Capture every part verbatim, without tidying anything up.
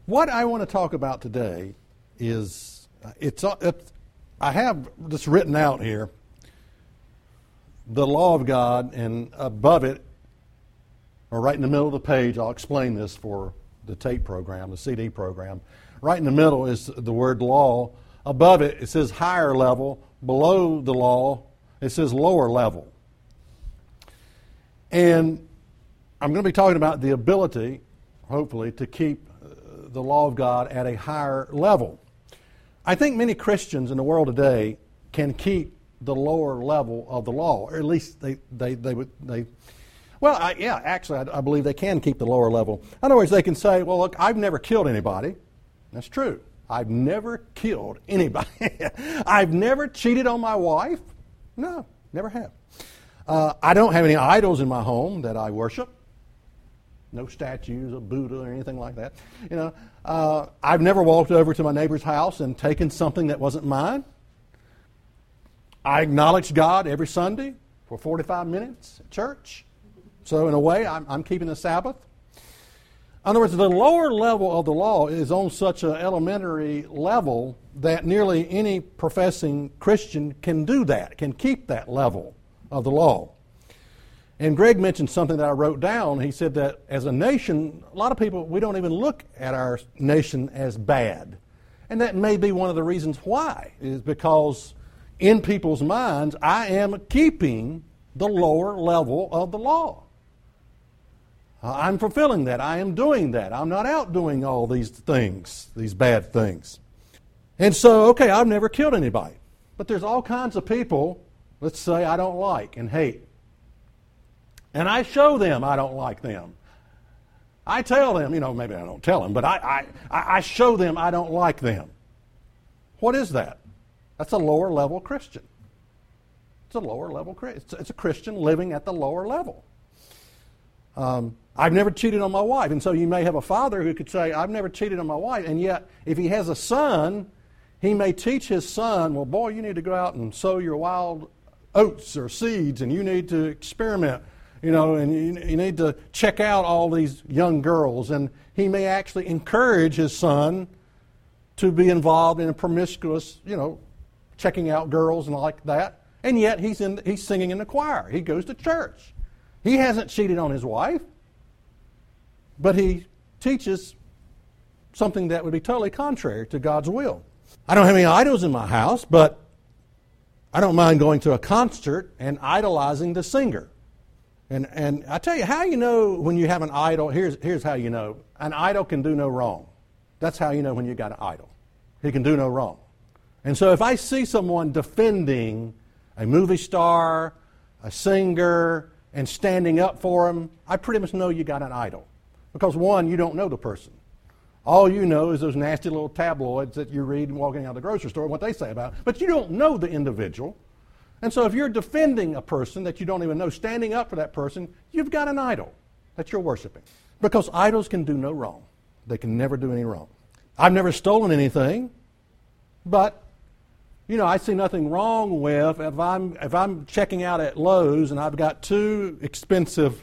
What I want to talk about today is, it's, it's I have this written out here, the law of God, and above it, or right in the middle of the page, I'll explain this for the tape program, the C D program. Right in the middle is the word law. Above it, it says higher level. Below the law, it says lower level. And I'm going to be talking about the ability, hopefully, to keep the law of God at a higher level. I think many Christians in the world today can keep the lower level of the law, or at least they they they would they. Well, I, yeah, actually, I, I believe they can keep the lower level. In other words, they can say, "Well, look, I've never killed anybody." That's true. I've never killed anybody. I've never cheated on my wife. No, never have. Uh, I don't have any idols in my home that I worship. No statues of Buddha or anything like that. You know, uh, I've never walked over to my neighbor's house and taken something that wasn't mine. I acknowledge God every Sunday for forty-five minutes at church. So in a way, I'm, I'm keeping the Sabbath. In other words, the lower level of the law is on such an elementary level that nearly any professing Christian can do that, can keep that level of the law. And Greg mentioned something that I wrote down. He said that as a nation, a lot of people, we don't even look at our nation as bad. And that may be one of the reasons why, is because in people's minds, I am keeping the lower level of the law. I'm fulfilling that. I am doing that. I'm not out doing all these things, these bad things. And so, okay, I've never killed anybody. But there's all kinds of people, let's say, I don't like and hate. And I show them I don't like them. I tell them, you know, maybe I don't tell them, but I, I, I show them I don't like them. What is that? That's a lower level Christian. It's a lower level Christian. It's a Christian living at the lower level. Um, I've never cheated on my wife. And so you may have a father who could say, I've never cheated on my wife. And yet, if he has a son, he may teach his son, well, boy, you need to go out and sow your wild oats or seeds, and you need to experiment, you know, and you, you need to check out all these young girls. And he may actually encourage his son to be involved in a promiscuous, you know, checking out girls and like that. And yet, he's in, he's singing in the choir. He goes to church. He hasn't cheated on his wife, but he teaches something that would be totally contrary to God's will. I don't have any idols in my house, but I don't mind going to a concert and idolizing the singer. And and I tell you, how you know when you have an idol, here's, here's how you know. An idol can do no wrong. That's how you know when you got an idol. He can do no wrong. And so if I see someone defending a movie star, a singer, and standing up for him, I pretty much know you got an idol. Because one, you don't know the person. All you know is those nasty little tabloids that you read walking out of the grocery store, what they say about it. But you don't know the individual. And so if you're defending a person that you don't even know, standing up for that person, you've got an idol that you're worshiping. Because idols can do no wrong. They can never do any wrong. I've never stolen anything, but you know, I see nothing wrong with if I'm if I'm checking out at Lowe's and I've got two expensive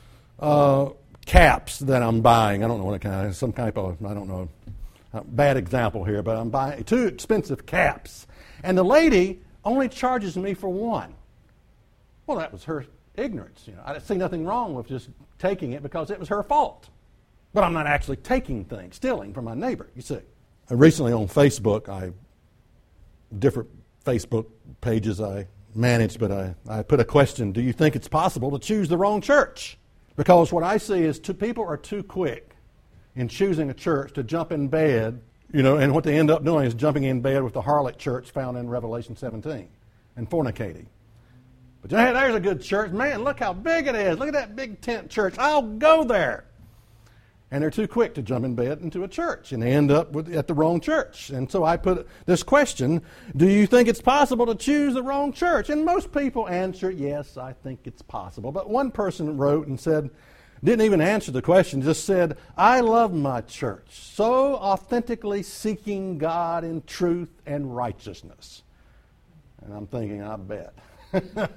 uh, caps that I'm buying. I don't know what kind of, some type of, I don't know, bad example here, but I'm buying two expensive caps. And the lady only charges me for one. Well, that was her ignorance. You know, I see nothing wrong with just taking it because it was her fault. But I'm not actually taking things, stealing from my neighbor, you see. Recently on Facebook, I different Facebook pages I manage, but I, I put a question, do you think it's possible to choose the wrong church? Because what I see is two people are too quick in choosing a church to jump in bed, you know, and what they end up doing is jumping in bed with the harlot church found in Revelation seventeen and fornicating. But hey, there's a good church. Man, look how big it is. Look at that big tent church. I'll go there. And they're too quick to jump in bed into a church, and they end up with, at the wrong church. And so I put this question, do you think it's possible to choose the wrong church? And most people answer, yes, I think it's possible. But one person wrote and said, didn't even answer the question, just said, I love my church, so authentically seeking God in truth and righteousness. And I'm thinking, I bet.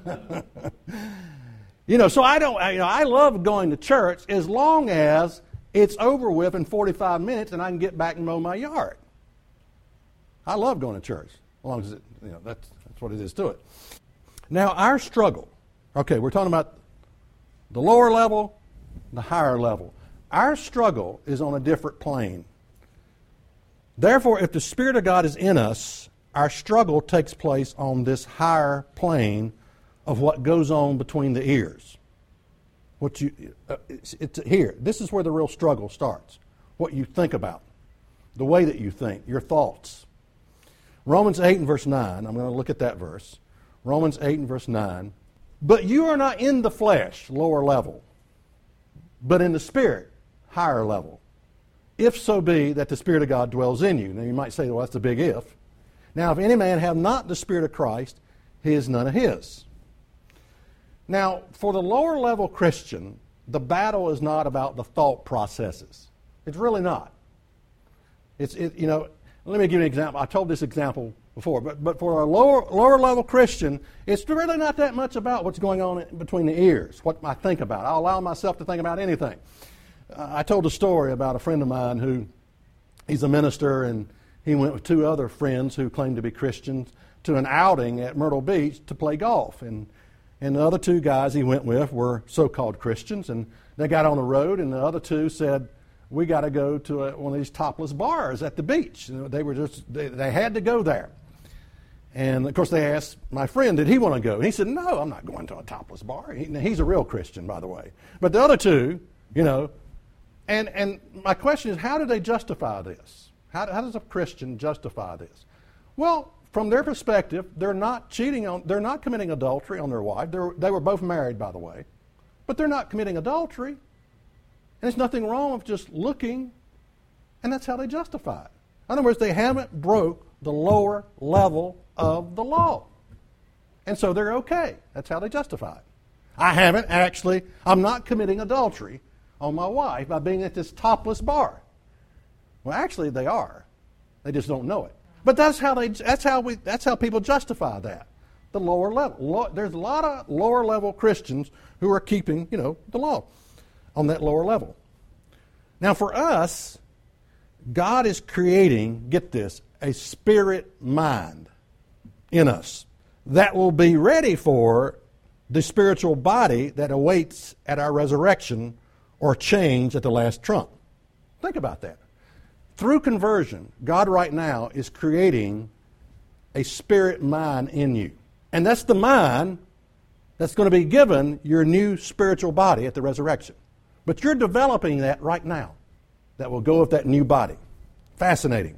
You know, so I don't, you know, I love going to church as long as it's over with in forty-five minutes and I can get back and mow my yard. I love going to church, as long as it, you know, that's, that's what it is to it. Now, our struggle, okay, we're talking about the lower level, the higher level. Our struggle is on a different plane. Therefore, if the Spirit of God is in us, our struggle takes place on this higher plane of what goes on between the ears. What you, uh, it's, it's here. This is where the real struggle starts. What you think about, the way that you think, your thoughts. Romans eight and verse nine, I'm going to look at that verse. Romans eight and verse nine. But you are not in the flesh, lower level, but in the Spirit, higher level. If so be that the Spirit of God dwells in you. Now you might say, well, that's a big if. Now, if any man have not the Spirit of Christ, he is none of his. Now, for the lower level Christian, the battle is not about the thought processes. It's really not. It's, it, you know, let me give you an example. I told this example before, but, but for a lower, lower level Christian, it's really not that much about what's going on in between the ears, what I think about. I'll allow myself to think about anything. Uh, I told a story about a friend of mine who, he's a minister, and he went with two other friends who claimed to be Christians to an outing at Myrtle Beach to play golf. And, and the other two guys he went with were so-called Christians, and they got on the road, and the other two said, we got to go to a, one of these topless bars at the beach. You know, they were just, they, they had to go there. And, of course, they asked my friend, did he want to go? And he said, no, I'm not going to a topless bar. He, he's a real Christian, by the way. But the other two, you know, and, and my question is, how do they justify this? How, how does a Christian justify this? Well, from their perspective, they're not cheating on, they're not committing adultery on their wife. They're, they were both married, by the way. But they're not committing adultery. And there's nothing wrong with just looking, and that's how they justify it. In other words, they haven't broke the lower level of the law. And so they're okay. That's how they justify it. I haven't actually, I'm not committing adultery on my wife by being at this topless bar. Well, actually they are. They just don't know it. But that's how they that's how we that's how people justify that. The lower level. Lo, there's a lot of lower level Christians who are keeping, you know, the law on that lower level. Now for us, God is creating, get this, a spirit mind in us that will be ready for the spiritual body that awaits at our resurrection or change at the last trump. Think about that. Through conversion, God right now is creating a spirit mind in you. And that's the mind that's going to be given your new spiritual body at the resurrection. But you're developing that right now that will go with that new body. Fascinating.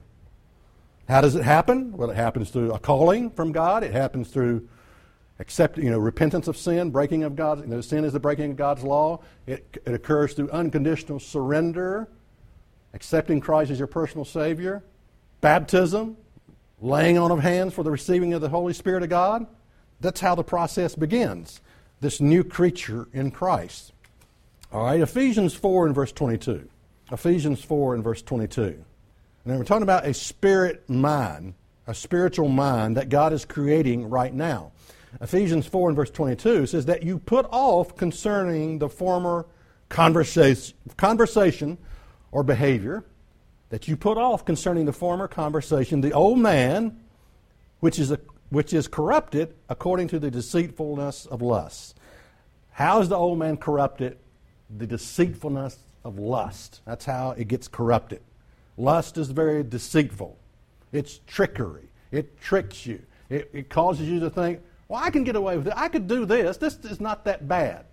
How does it happen? Well, it happens through a calling from God. It happens through accept, you know, repentance of sin, breaking of God's, you know, sin is the breaking of God's law. It, it occurs through unconditional surrender, accepting Christ as your personal Savior, baptism, laying on of hands for the receiving of the Holy Spirit of God. That's how the process begins, this new creature in Christ. All right, Ephesians four and verse twenty-two. Ephesians four and verse twenty-two. And we're talking about a spirit mind, a spiritual mind that God is creating right now. Ephesians four and verse twenty-two says that you put off concerning the former conversation, conversation or behavior, that you put off concerning the former conversation, the old man, which is a, which is corrupted according to the deceitfulness of lust. How is the old man corrupted? The deceitfulness of lust. That's how it gets corrupted. Lust is very deceitful. It's trickery. It tricks you. It, it causes you to think, well, I can get away with it. I could do this. This is not that bad.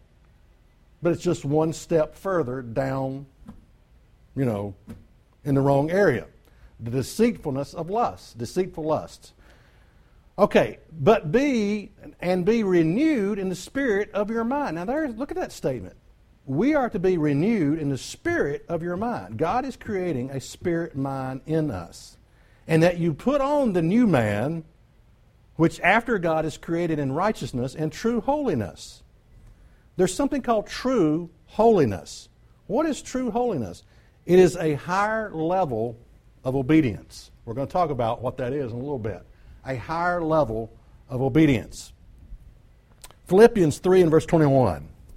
But it's just one step further down, you know, in the wrong area. The deceitfulness of lust, deceitful lusts. Okay, but be, and be renewed in the spirit of your mind. Now there's, look at that statement. We are to be renewed in the spirit of your mind. God is creating a spirit mind in us. And that you put on the new man, which after God is created in righteousness and true holiness. There's something called true holiness. What is true holiness? It is a higher level of obedience. We're going to talk about what that is in a little bit. A higher level of obedience. Philippians three and verse twenty-one.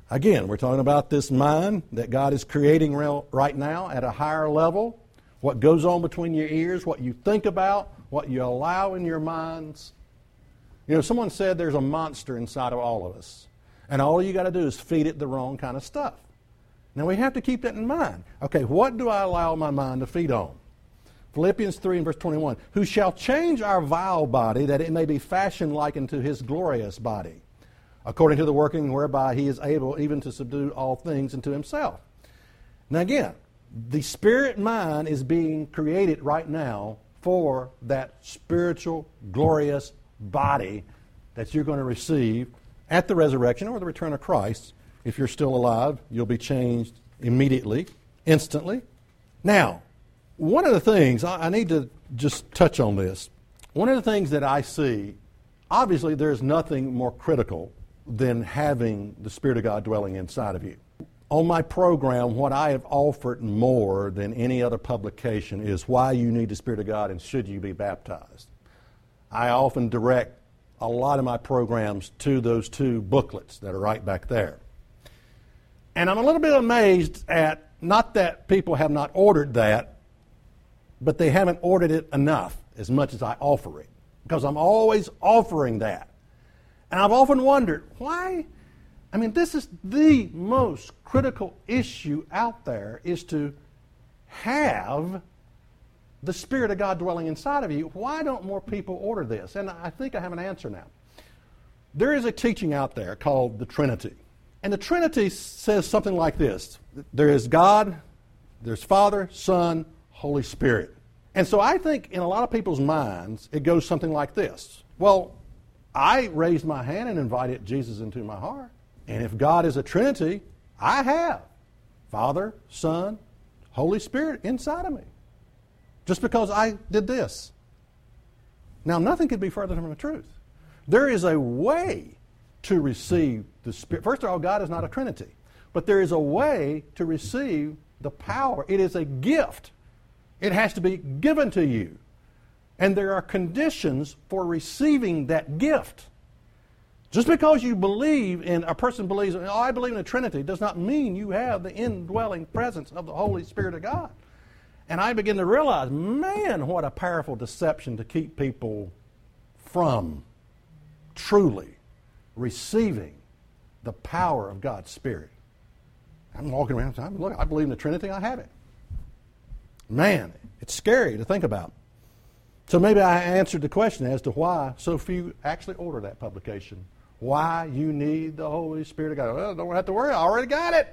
Again, we're talking about this mind that God is creating right now at a higher level. What goes on between your ears, what you think about, what you allow in your minds. You know, someone said there's a monster inside of all of us. And all you got to do is feed it the wrong kind of stuff. Now, we have to keep that in mind. Okay, what do I allow my mind to feed on? Philippians three and verse twenty-one. Who shall change our vile body that it may be fashioned like unto his glorious body, according to the working whereby he is able even to subdue all things unto himself. Now again, the spirit mind is being created right now for that spiritual, glorious body that you're going to receive at the resurrection or the return of Christ. If you're still alive, you'll be changed immediately, instantly. Now, one of the things, I need to just touch on this. One of the things that I see, obviously there's nothing more critical than having the Spirit of God dwelling inside of you. On my program, what I have offered more than any other publication is why you need the Spirit of God and should you be baptized. I often direct a lot of my programs to those two booklets that are right back there. And I'm a little bit amazed at, not that people have not ordered that, but they haven't ordered it enough as much as I offer it. Because I'm always offering that. And I've often wondered, why? I mean, this is the most critical issue out there, is to have the Spirit of God dwelling inside of you. Why don't more people order this? And I think I have an answer now. There is a teaching out there called the Trinity. And the Trinity says something like this. There is God, there's Father, Son, Holy Spirit. And so I think in a lot of people's minds, it goes something like this. Well, I raised my hand and invited Jesus into my heart. And if God is a Trinity, I have Father, Son, Holy Spirit inside of me. Just because I did this. Now, nothing could be further from the truth. There is a way to receive the Spirit. First of all, God is not a Trinity. But there is a way to receive the power. It is a gift. It has to be given to you. And there are conditions for receiving that gift. Just because you believe in, a person believes, oh, I believe in the Trinity, does not mean you have the indwelling presence of the Holy Spirit of God. And I begin to realize, man, what a powerful deception to keep people from truly receiving the power of God's Spirit. I'm walking around saying, look, I believe in the Trinity, I have it. Man, it's scary to think about. So maybe I answered the question as to why so few actually order that publication. Why you need the Holy Spirit of God. Well, don't have to worry, I already got it.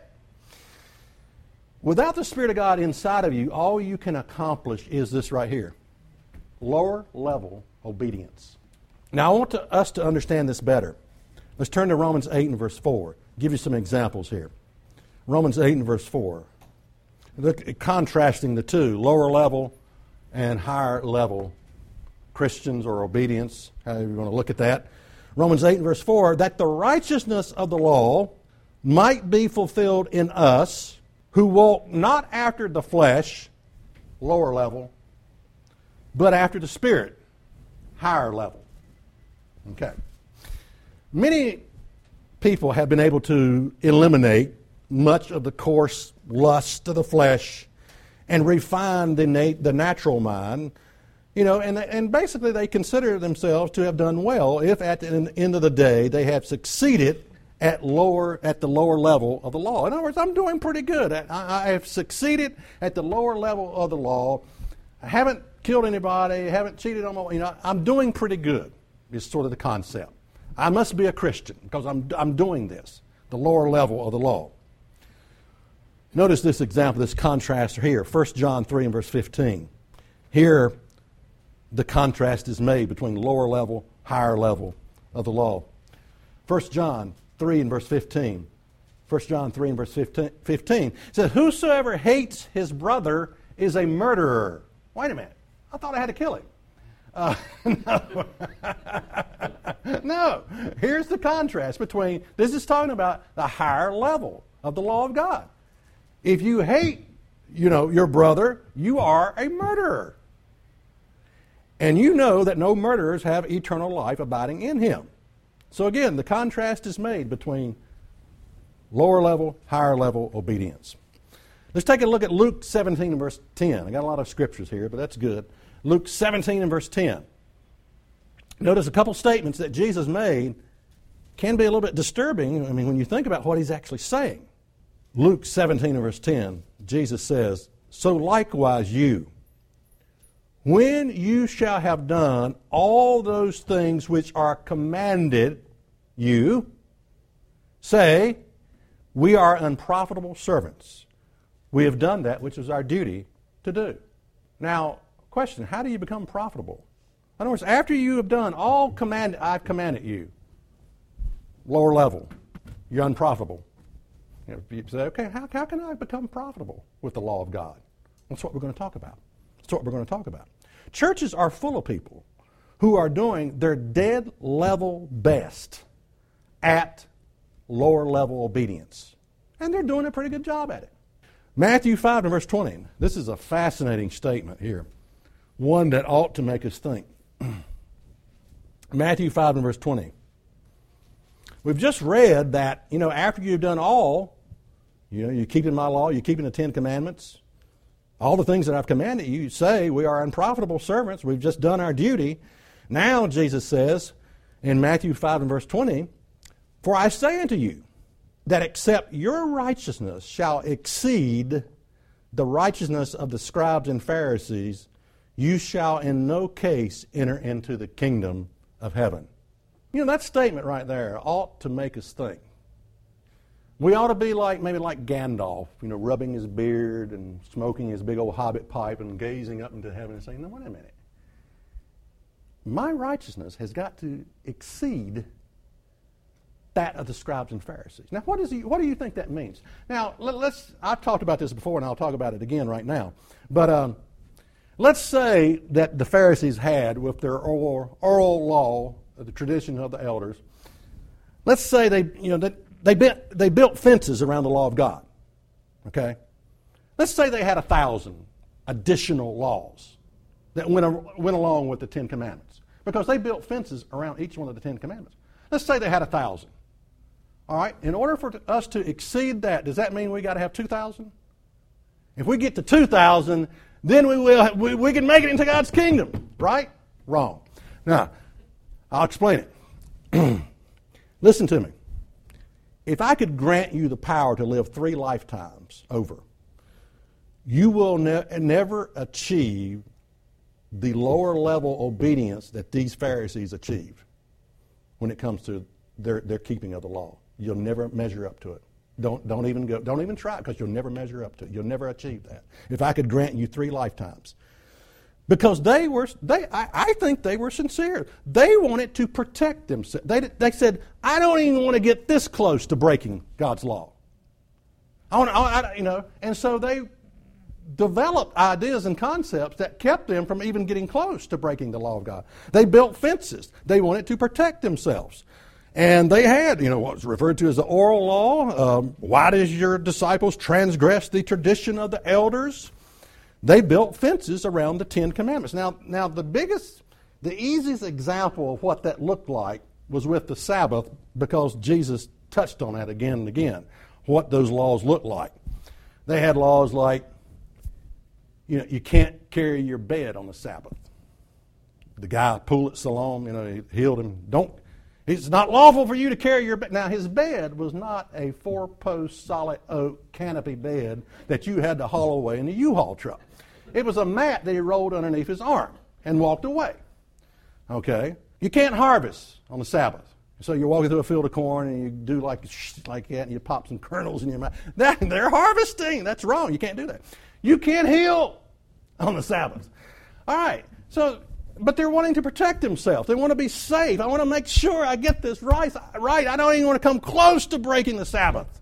Without the Spirit of God inside of you, all you can accomplish is this right here. Lower level obedience. Now I want to, us to understand this better. Let's turn to Romans eight and verse four. Give you some examples here. Romans eight and verse four. Look, contrasting the two, lower level and higher level Christians or obedience, however you're going to look at that. Romans eight and verse four, that the righteousness of the law might be fulfilled in us who walk not after the flesh, lower level, but after the Spirit, higher level. Okay. Many people have been able to eliminate much of the coarse lust of the flesh and refine the, na- the natural mind, you know, and, and basically they consider themselves to have done well if at the end of the day they have succeeded at lower at the lower level of the law. In other words, I'm doing pretty good. I, I have succeeded at the lower level of the law. I haven't killed anybody, haven't cheated on my, you know, I'm doing pretty good is sort of the concept. I must be a Christian because I'm, I'm doing this, the lower level of the law. Notice this example, this contrast here, First John three and verse fifteen. Here, the contrast is made between lower level, higher level of the law. First John three and verse fifteen. First John three and verse fifteen. It says, whosoever hates his brother is a murderer. Wait a minute. I thought I had to kill him. Uh, no. No. Here's the contrast between, this is talking about the higher level of the law of God. If you hate, you know, your brother, you are a murderer. And you know that no murderers have eternal life abiding in him. So again, the contrast is made between Lower level, higher level obedience. Let's take a look at Luke seventeen and verse ten. I got a lot of scriptures here, but that's good. Luke seventeen and verse ten. Notice a couple statements that Jesus made can be a little bit disturbing. I mean, when you think about what he's actually saying. Luke seventeen and verse ten, Jesus says, "So likewise you, when you shall have done all those things which are commanded you, say, we are unprofitable servants. We have done that which is our duty to do." Now, question, how do you become profitable? In other words, after you have done all command I've commanded you, lower level, you're unprofitable. You know, you say, okay, how, how can I become profitable with the law of God? That's what we're going to talk about. That's what we're going to talk about. Churches are full of people who are doing their dead level best at lower level obedience. And they're doing a pretty good job at it. Matthew five and verse twenty. This is a fascinating statement here. One that ought to make us think. Matthew five and verse twenty. We've just read that, you know, after you've done all, you know, you're keeping my law, you're keeping the Ten Commandments, all the things that I've commanded you, you say we are unprofitable servants, we've just done our duty. Now, Jesus says in Matthew five and verse twenty, "For I say unto you, that except your righteousness shall exceed the righteousness of the scribes and Pharisees, you shall in no case enter into the kingdom of heaven." You know, that statement right there ought to make us think. We ought to be like, maybe like Gandalf, you know, rubbing his beard and smoking his big old hobbit pipe and gazing up into heaven and saying, no, wait a minute. My righteousness has got to exceed that of the scribes and Pharisees. Now, what, is he, what do you think that means? Now, let, let's, I've talked about this before, and I'll talk about it again right now. But um, let's say that the Pharisees had, with their oral, oral law, the tradition of the elders, let's say they, you know, that they built, they built fences around the law of God. Okay? Let's say they had a thousand additional laws that went, went along with the Ten Commandments, because they built fences around each one of the Ten Commandments. Let's say they had a thousand. All right? In order for us to exceed that, does that mean we got to have two thousand? If we get to two thousand, then we will we, we can make it into God's kingdom, right? Wrong. Now, I'll explain it. Listen to me. If I could grant you the power to live three lifetimes over, you will ne- never achieve the lower level obedience that these Pharisees achieved when it comes to their, their keeping of the law. You'll never measure up to it. Don't, don't even go. Don't even try it, because you'll never measure up to it. You'll never achieve that. If I could grant you three lifetimes. Because they were, they, I, I think they were sincere. They wanted to protect themselves. They, they said, I don't even want to get this close to breaking God's law. I want, I, I, you know, and so they developed ideas and concepts that kept them from even getting close to breaking the law of God. They built fences. They wanted to protect themselves. And they had, you know, what was referred to as the oral law. Um, why does your disciples transgress the tradition of the elders? They built fences around the Ten Commandments. Now, now the biggest, the easiest example of what that looked like was with the Sabbath, because Jesus touched on that again and again, what those laws looked like. They had laws like, you know, you can't carry your bed on the Sabbath. The guy, Pulet Siloam, you know, he healed him. Don't, it's not lawful for you to carry your bed. Now, his bed was not a four-post solid oak canopy bed that you had to haul away in the U-Haul truck. It was a mat that he rolled underneath his arm and walked away. Okay? You can't harvest on the Sabbath. So you're walking through a field of corn and you do like like that and you pop some kernels in your mouth. That, they're harvesting. That's wrong. You can't do that. You can't heal on the Sabbath. All right. So, but they're wanting to protect themselves. They want to be safe. I want to make sure I get this right. Right. I don't even want to come close to breaking the Sabbath.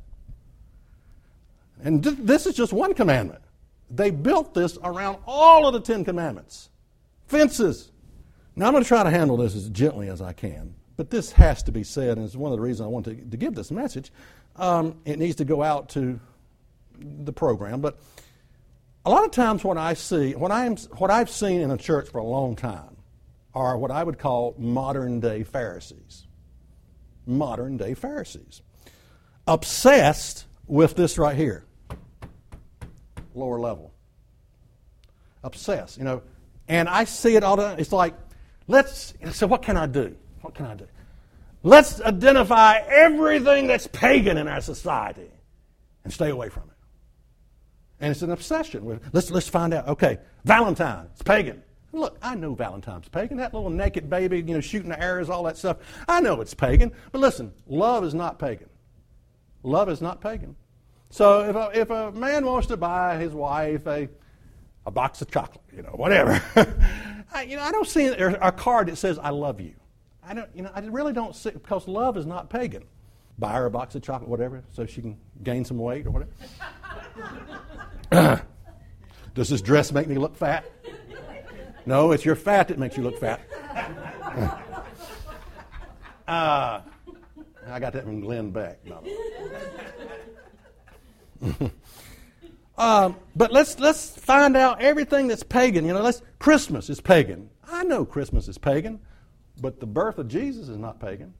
And th- this is just one commandment. They built this around all of the Ten Commandments. Fences. Now, I'm going to try to handle this as gently as I can, but this has to be said, and it's one of the reasons I want to, to give this message. Um, it needs to go out to the program, but a lot of times what I see, what, I'm, what I've seen in a church for a long time are what I would call modern-day Pharisees. Modern-day Pharisees. obsessed with this right here, lower level. Obsessed, you know. And I see it all the time. It's like, let's, so what can I do? What can I do? Let's identify everything that's pagan in our society and stay away from it. And it's an obsession. With, let's, let's find out, okay, Valentine, it's pagan. Look, I know Valentine's pagan. That little naked baby, you know, shooting the arrows, all that stuff. I know it's pagan. But listen, love is not pagan. Love is not pagan. So if a, if a man wants to buy his wife a, a box of chocolate, you know, whatever, I, you know, I don't see a, a card that says, I love you. I don't, you know, I really don't see, because love is not pagan. Buy her a box of chocolate, whatever, so she can gain some weight or whatever. Does this dress make me look fat? No, it's your fat that makes you look fat. uh, I got that from Glenn Beck. um, but let's let's find out everything that's pagan. You know, let's Christmas is pagan. I know Christmas is pagan, but the birth of Jesus is not pagan.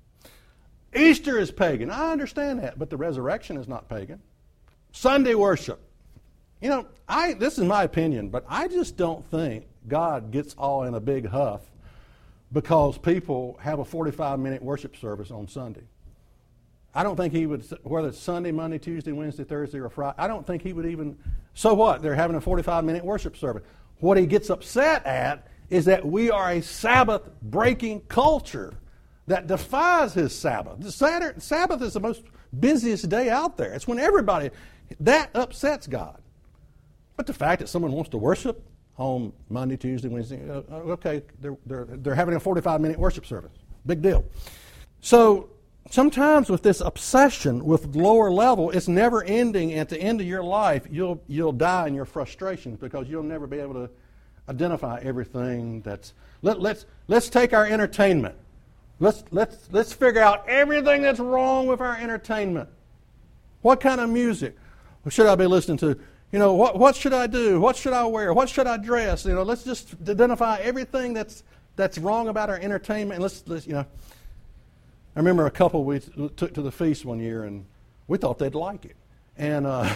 Easter is pagan. I understand that, but the resurrection is not pagan. Sunday worship. You know, I this is my opinion, but I just don't think God gets all in a big huff because people have a forty-five minute worship service on Sunday. I don't think he would, whether it's Sunday, Monday, Tuesday, Wednesday, Thursday, or Friday, I don't think he would even, so what? They're having a forty-five minute worship service. What he gets upset at is that we are a Sabbath-breaking culture that defies his Sabbath. The Saturday, Sabbath is the most busiest day out there. It's when everybody, that upsets God. But the fact that someone wants to worship on Monday, Tuesday, Wednesday, uh, okay, they're, they're, they're having a forty-five minute worship service. Big deal. So sometimes with this obsession with lower level, it's never ending. At the end of your life, you'll you'll die in your frustrations because you'll never be able to identify everything that's. Let, let's let's take our entertainment. Let's let's let's figure out everything that's wrong with our entertainment. What kind of music should I be listening to? You know, what what should I do? What should I wear? What should I dress? You know, let's just identify everything that's that's wrong about our entertainment. And let's, let's you know. I remember a couple we took to the feast one year, and we thought they'd like it, and uh,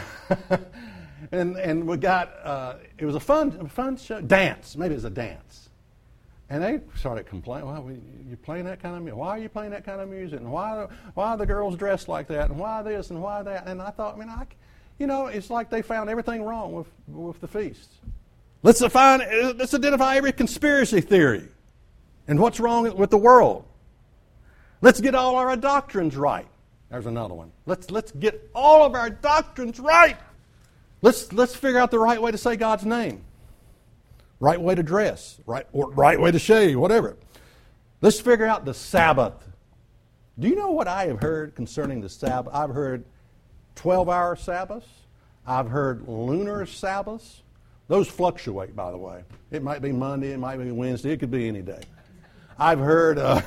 and and we got uh, it was a fun a fun show dance. Maybe it was a dance, and they started complaining. Why are you playing that kind of music? Why are you playing that kind of music? And why why are the girls dressed like that? And why this and why that? And I thought, I mean, I. You know, it's like they found everything wrong with, with the feast. Let's define, let's identify every conspiracy theory and what's wrong with the world. Let's get all our doctrines right. There's another one. Let's let's get all of our doctrines right. Let's let's figure out the right way to say God's name, right way to dress, right or right way to shave, whatever. Let's figure out the Sabbath. Do you know what I have heard concerning the Sabbath? I've heard twelve-hour Sabbaths. I've heard lunar Sabbaths. Those fluctuate, by the way. It might be Monday, it might be Wednesday, it could be any day. I've heard, uh,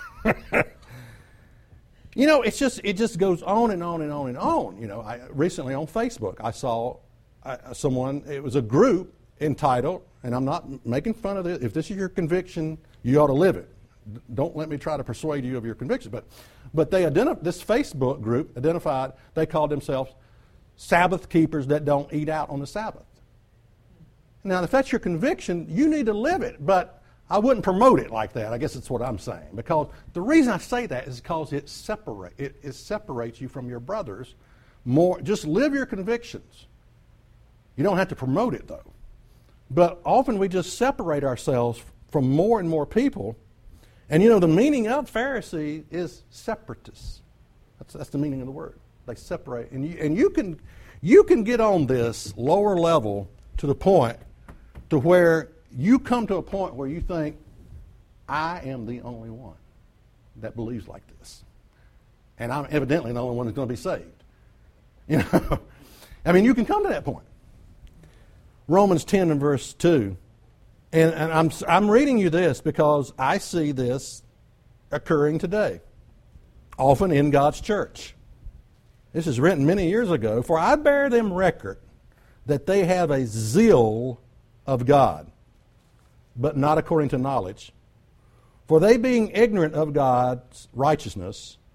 you know, it's just it just goes on and on and on and on. You know, I recently on Facebook I saw uh, someone. It was a group entitled, and I'm not making fun of this. If this is your conviction, you ought to live it. Don't let me try to persuade you of your conviction, but. But they identif- this Facebook group identified, they called themselves Sabbath keepers that don't eat out on the Sabbath. Now, if that's your conviction, you need to live it, but I wouldn't promote it like that. I guess that's what I'm saying. Because the reason I say that is because it, separate, it, it separates you from your brothers more. Just live your convictions. You don't have to promote it, though. But often we just separate ourselves from more and more people. And you know, the meaning of Pharisee is separatists. That's, that's the meaning of the word. They separate. And you, and you can you can get on this lower level to the point to where you come to a point where you think, I am the only one that believes like this. And I'm evidently the only one that's going to be saved. You know, I mean, you can come to that point. Romans ten and verse two. And, and I'm I'm reading you this because I see this occurring today, often in God's church. This is written many years ago. For I bear them record that they have a zeal of God, but not according to knowledge. For they being ignorant of God's righteousness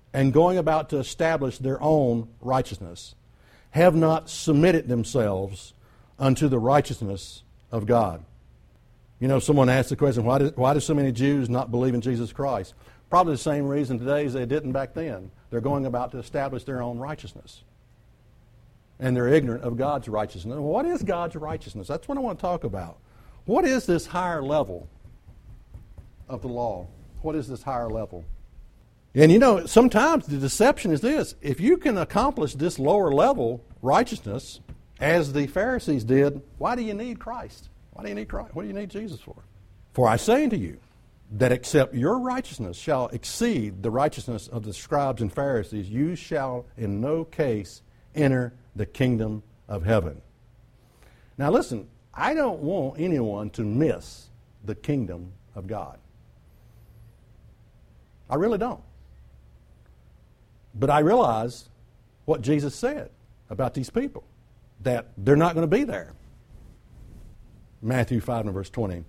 and going about to establish their own righteousness, have not submitted themselves unto the righteousness of God. You know, someone asked the question, why do, why do so many Jews not believe in Jesus Christ? Probably the same reason today as they didn't back then. They're going about to establish their own righteousness. And they're ignorant of God's righteousness. What is God's righteousness? That's what I want to talk about. What is this higher level of the law? What is this higher level? And you know, sometimes the deception is this. If you can accomplish this lower level righteousness, as the Pharisees did, why do you need Christ? Why do you need Christ? What do you need Jesus for? For I say unto you, that except your righteousness shall exceed the righteousness of the scribes and Pharisees, you shall in no case enter the kingdom of heaven. Now listen, I don't want anyone to miss the kingdom of God. I really don't. But I realize what Jesus said about these people, that they're not going to be there. Matthew five and verse twenty.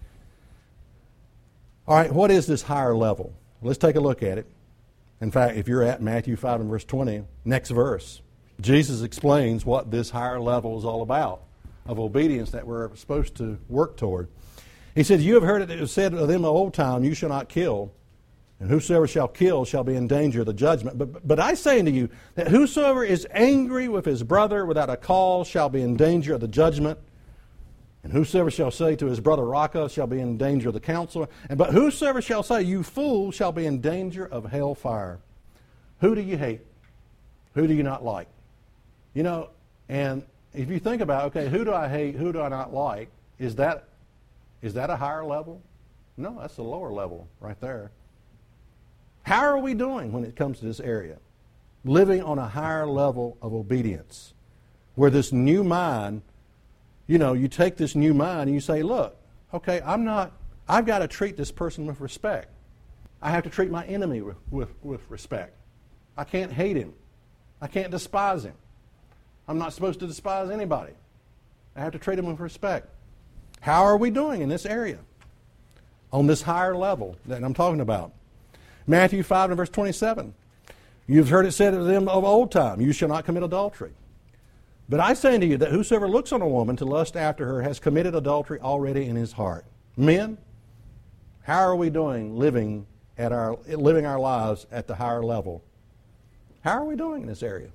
All right, what is this higher level? Let's take a look at it. In fact, if you're at Matthew five and verse twenty, next verse, Jesus explains what this higher level is all about of obedience that we're supposed to work toward. He said, you have heard it, it was said of them of old time, you shall not kill, and whosoever shall kill shall be in danger of the judgment. But, but I say unto you that whosoever is angry with his brother without a cause shall be in danger of the judgment. And whosoever shall say to his brother, Raca, shall be in danger of the council. And but whosoever shall say, you fool, shall be in danger of hell fire. Who do you hate? Who do you not like? You know, and if you think about, okay, who do I hate, who do I not like, is that is that a higher level? No, that's a lower level right there. How are we doing when it comes to this area? Living on a higher level of obedience, where this new mind, you know, you take this new mind and you say, look, okay, I'm not, I've got to treat this person with respect. I have to treat my enemy with, with, with respect. I can't hate him. I can't despise him. I'm not supposed to despise anybody. I have to treat him with respect. How are we doing in this area? On this higher level that I'm talking about. Matthew five and verse twenty-seven. You've heard it said of them of old time, you shall not commit adultery. But I say unto you that whosoever looks on a woman to lust after her has committed adultery already in his heart. Men, how are we doing living at our living our lives at the higher level? How are we doing in this area?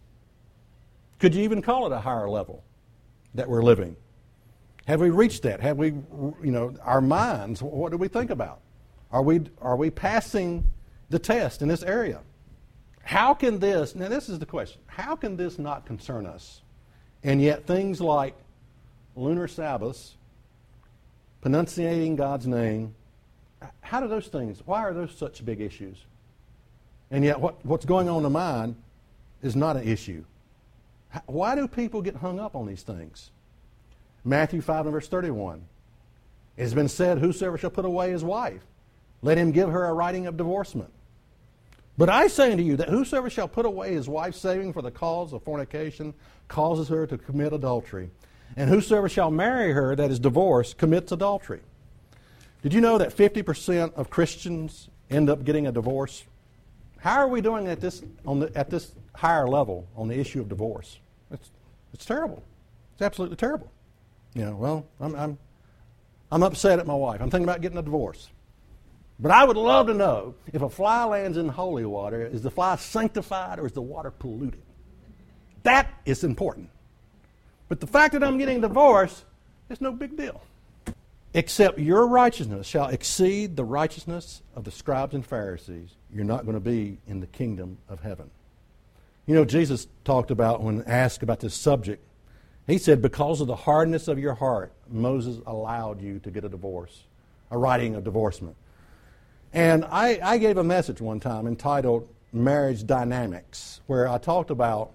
Could you even call it a higher level that we're living? Have we reached that? Have we, you know, our minds, what do we think about? Are we are we passing the test in this area? How can this, now this is the question, how can this not concern us? And yet things like lunar Sabbaths, pronunciating God's name, how do those things, why are those such big issues? And yet what, what's going on in the mind is not an issue. Why do people get hung up on these things? Matthew five and verse thirty-one. It has been said, whosoever shall put away his wife, let him give her a writing of divorcement. But I say unto you that whosoever shall put away his wife saving for the cause of fornication causes her to commit adultery. And whosoever shall marry her that is divorced commits adultery. Did you know that fifty percent of Christians end up getting a divorce? How are we doing at this on the, at this higher level on the issue of divorce? It's it's terrible. It's absolutely terrible. You know, well, I'm I'm I'm upset at my wife. I'm thinking about getting a divorce. But I would love to know, if a fly lands in holy water, is the fly sanctified or is the water polluted? That is important. But the fact that I'm getting divorced is no big deal. Except your righteousness shall exceed the righteousness of the scribes and Pharisees, you're not going to be in the kingdom of heaven. You know, Jesus talked about, when asked about this subject, he said, because of the hardness of your heart, Moses allowed you to get a divorce, a writing of divorcement. And I, I gave a message one time entitled Marriage Dynamics, where I talked about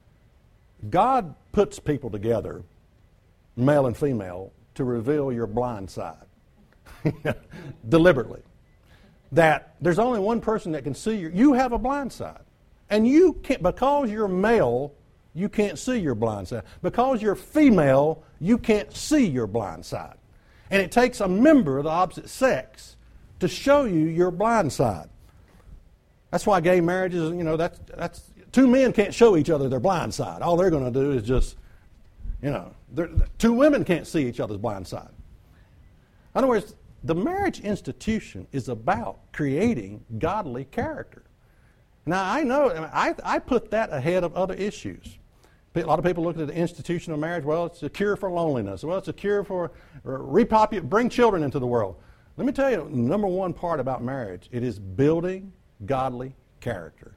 God puts people together, male and female, to reveal your blind side, deliberately. That there's only one person that can see you. You have a blind side. And you can't, because you're male, you can't see your blind side. Because you're female, you can't see your blind side. And it takes a member of the opposite sex to show you your blind side. That's why gay marriages, you know, that's, that's two men can't show each other their blind side. All they're going to do is just, you know, two women can't see each other's blind side. In other words, the marriage institution is about creating godly character. Now, I know, I, I put that ahead of other issues. A lot of people look at the institution of marriage, well, it's a cure for loneliness. Well, it's a cure for repopulate, bring children into the world. Let me tell you, the number one part about marriage, it is building godly character.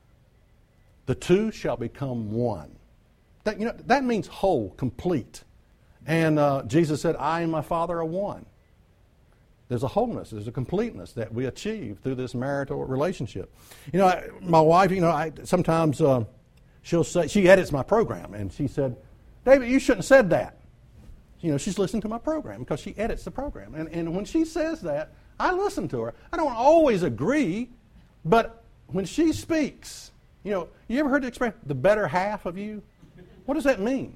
The two shall become one. That, you know, that means whole, complete. And uh, Jesus said, I and my Father are one. There's a wholeness, there's a completeness that we achieve through this marital relationship. You know, I, my wife, you know, I sometimes... Uh, She'll say, she edits my program, and she said, David, you shouldn't have said that. You know, she's listening to my program because she edits the program. And, and when she says that, I listen to her. I don't always agree, but when she speaks, you know, you ever heard the expression, the better half of you? What does that mean?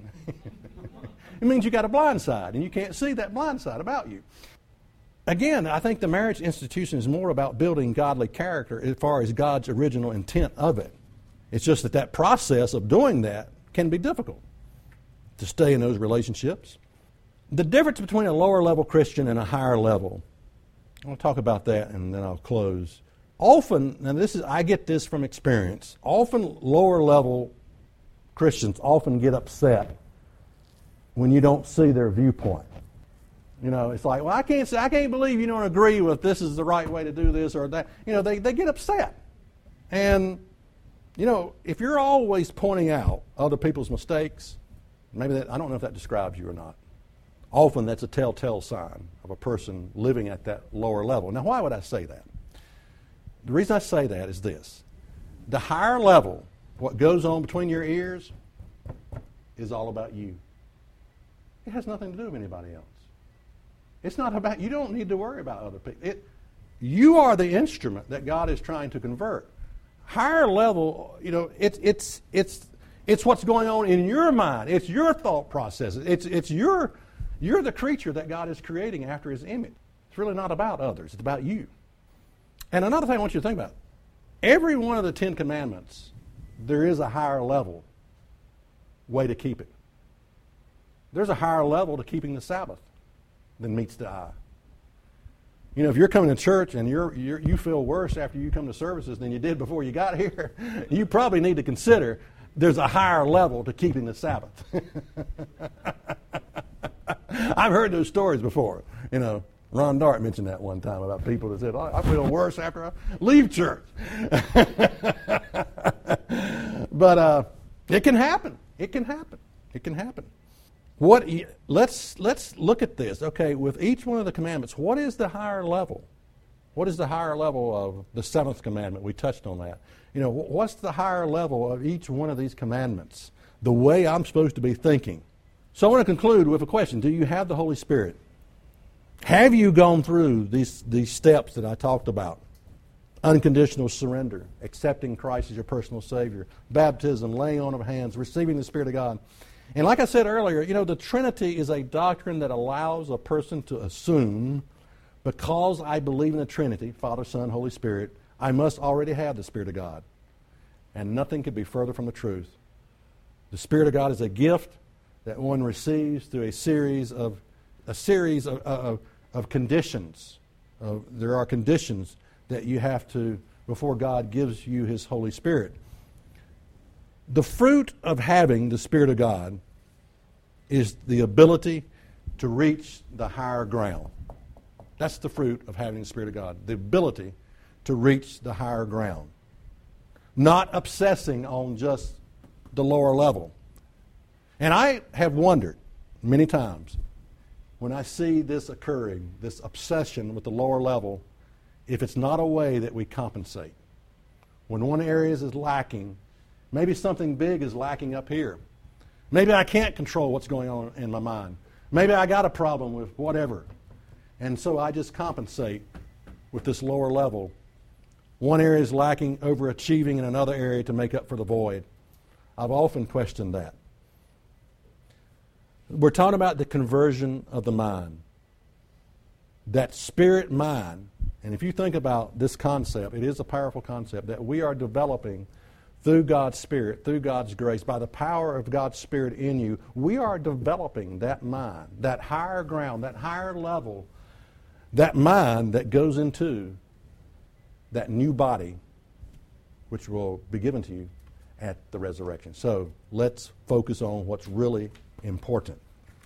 It means you got a blind side, and you can't see that blind side about you. Again, I think the marriage institution is more about building godly character as far as God's original intent of it. It's just that that process of doing that can be difficult to stay in those relationships. The difference between a lower level Christian and a higher level, I'll talk about that and then I'll close. Often, and this is I get this from experience, often lower level Christians often get upset when you don't see their viewpoint. You know, it's like, well, I can't say, I can't believe you don't agree with this is the right way to do this or that. You know, they, they get upset. And you know, if you're always pointing out other people's mistakes, maybe that, I don't know if that describes you or not. Often that's a telltale sign of a person living at that lower level. Now, why would I say that? The reason I say that is this. The higher level, what goes on between your ears, is all about you. It has nothing to do with anybody else. It's not about, you don't need to worry about other people. It, you are the instrument that God is trying to convert. Higher level, you know, it's it's it's it's what's going on in your mind. It's your thought processes. It's it's your you're the creature that God is creating after His image. It's really not about others. It's about you. And another thing I want you to think about: every one of the Ten Commandments, there is a higher level way to keep it. There's a higher level to keeping the Sabbath than meets the eye. You know, if you're coming to church and you're, you're, you feel worse after you come to services than you did before you got here, you probably need to consider there's a higher level to keeping the Sabbath. I've heard those stories before. You know, Ron Dart mentioned that one time about people that said, oh, I feel worse after I leave church. But uh, it can happen. It can happen. It can happen. What? Let's let's look at this. Okay, with each one of the commandments, what is the higher level? What is the higher level of the seventh commandment? We touched on that. You know, what's the higher level of each one of these commandments? The way I'm supposed to be thinking. So I want to conclude with a question. Do you have the Holy Spirit? Have you gone through these, these steps that I talked about? Unconditional surrender, accepting Christ as your personal Savior, baptism, laying on of hands, receiving the Spirit of God. And like I said earlier, you know, the Trinity is a doctrine that allows a person to assume, because I believe in the Trinity, Father, Son, Holy Spirit, I must already have the Spirit of God. And nothing could be further from the truth. The Spirit of God is a gift that one receives through a series of a series of, of, of conditions. Uh, there are conditions that you have to, before God gives you His Holy Spirit. The fruit of having the Spirit of God is the ability to reach the higher ground. That's the fruit of having the Spirit of God, the ability to reach the higher ground. Not obsessing on just the lower level. And I have wondered many times when I see this occurring, this obsession with the lower level, if it's not a way that we compensate. When one area is lacking, maybe something big is lacking up here. Maybe I can't control what's going on in my mind. Maybe I got a problem with whatever. And so I just compensate with this lower level. One area is lacking, overachieving in another area to make up for the void. I've often questioned that. We're talking about the conversion of the mind. That spirit mind And if you think about this concept, it is a powerful concept that we are developing through God's Spirit, through God's grace, by the power of God's Spirit in you. We are developing that mind, that higher ground, that higher level, that mind that goes into that new body which will be given to you at the resurrection. So let's focus on what's really important.